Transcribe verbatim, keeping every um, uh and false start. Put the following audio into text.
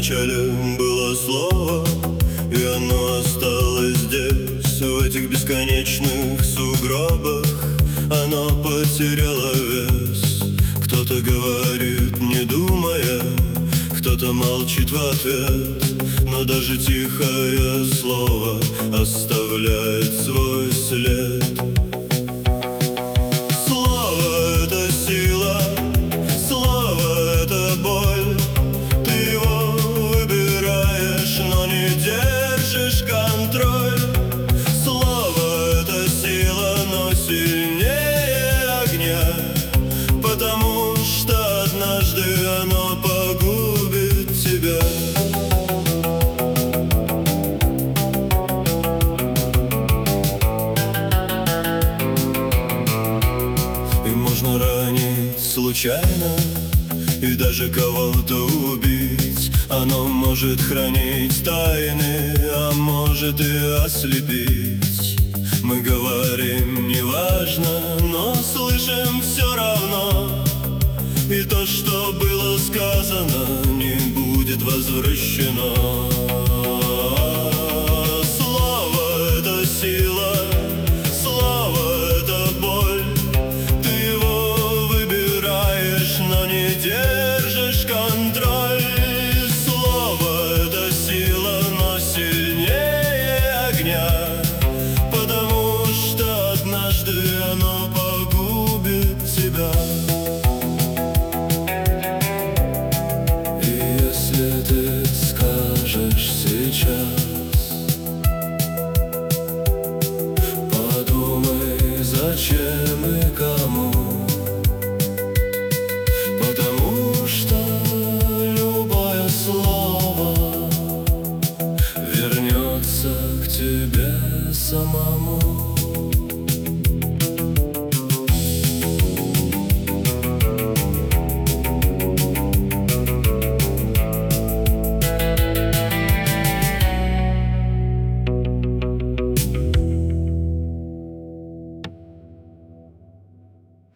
начале было слово, и оно осталось здесь, в этих бесконечных сугробах. Оно потеряло вес. Кто-то говорит, не думая, кто-то молчит в ответ, но даже тихое слово оставляет свой след. Слово — это сила, слово — это боль. Ты его выбираешь, но не держишь контроль. Слово — это сила, но сильнее огня, потому что однажды оно погубит тебя. И можно ранить случайно, и даже кого-то убить. Оно может хранить тайны, а может и ослепить. Мы говорим, неважно, но слышим все равно. И то, что было сказано, не будет возвращено. Слово — это сила, слово — это боль. Ты его выбираешь, но не держишь контроль. Слово — это сила, но сильнее огня, потому что однажды оно